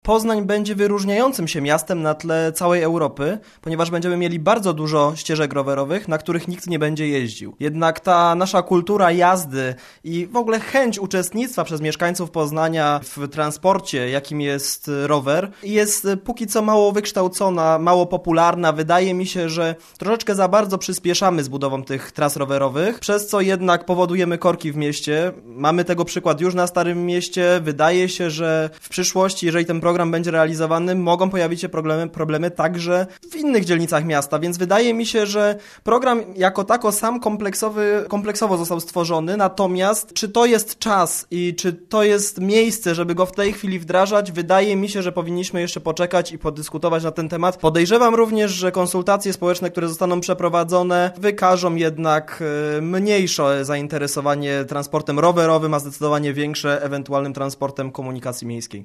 Poznań będzie wyróżniającym się miastem na tle całej Europy, ponieważ będziemy mieli bardzo dużo ścieżek rowerowych, na których nikt nie będzie jeździł. Jednak ta nasza kultura jazdy i w ogóle chęć uczestnictwa przez mieszkańców Poznania w transporcie, jakim jest rower, jest póki co mało wykształcona, mało popularna. Wydaje mi się, że troszeczkę za bardzo przyspieszamy z budową tych tras rowerowych, przez co jednak powodujemy korki w mieście. Mamy tego przykład już na Starym Mieście. Wydaje się, że w przyszłości, jeżeli ten program będzie realizowany, mogą pojawić się problemy także w innych dzielnicach miasta, więc wydaje mi się, że program jako tako sam kompleksowo został stworzony, natomiast czy to jest czas i czy to jest miejsce, żeby go w tej chwili wdrażać, wydaje mi się, że powinniśmy jeszcze poczekać i podyskutować na ten temat. Podejrzewam również, że konsultacje społeczne, które zostaną przeprowadzone, wykażą jednak mniejsze zainteresowanie transportem rowerowym, a zdecydowanie większe ewentualnym transportem komunikacji miejskiej.